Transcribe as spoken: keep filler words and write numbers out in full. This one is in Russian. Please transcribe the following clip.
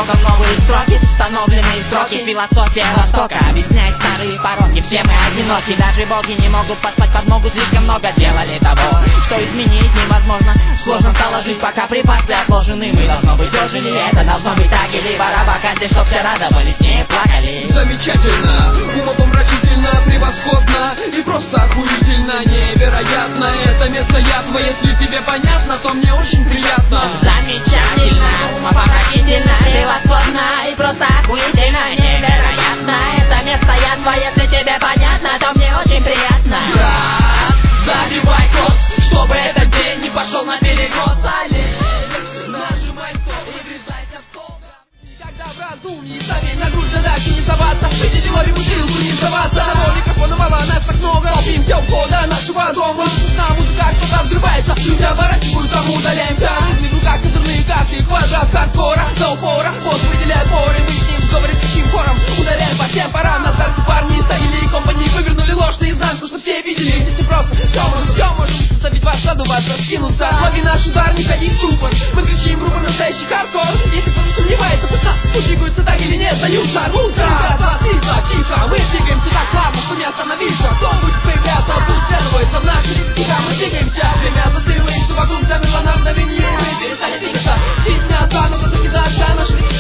слогом новые строки, установленные строки. Философия Востока объясняет старые пороки. Все мы одиноки, даже боги не могут поспать под ногу. Слишком много делали того, что изменить невозможно. Сложно стало жить, пока припасы отложены. Мы должно быть ожили, это должно быть так или пора вакансии, чтоб все радовались, не плакали. Замечательно, умопомрачительно, превосходно и просто охуительно, невероятно. Это место ядма, если тебе понятно, то мне очень приятно. Замечательно, умопомрачительно, превосходно и просто охуительно, невероятно. Это место ядма, если тебе понятно, то мне очень приятно. Брат, забивай код, чтобы этот день не пошел на перекос. Олень, нажимай стоп и врезайся в стол. Никогда в разумнее, ставей на грудь задачи не соваться. Видите, ловим бутылку, не сдаваться. Того микрофона мало, нас так много. Толпимся у входа нашего дома. На музыка кто-то взрывается, люди оборачиваются, мы удаляемся. Ритмы в руках, козырные карты, квадрат хардкора. До упора, пост выделяет поры. Мы с ним говорим таким хором, ударяем по всем парам. На старте парни из Савели и компании вывернули ложь наизнанку, что все видели. Здесь не просто, все можем, все можем заставить вас задуваться, раскинуться. Лови наш удар, не ходи в ступор. Мы кричим рупор, настоящий хардкор. Если кто-то сомневается, пусть нас двигаются так или нет, сдаются, рвутся. Раз, два, три, два, тихо, мы двигаемся так плавно, что не остановиться. Кто будет появляться, пусть вглядывается в наши тихо, мы двигаемся. Время застыло, и все вокруг замерло на мгновение. Мы перестали двигаться, песня останутся, закидаться, наши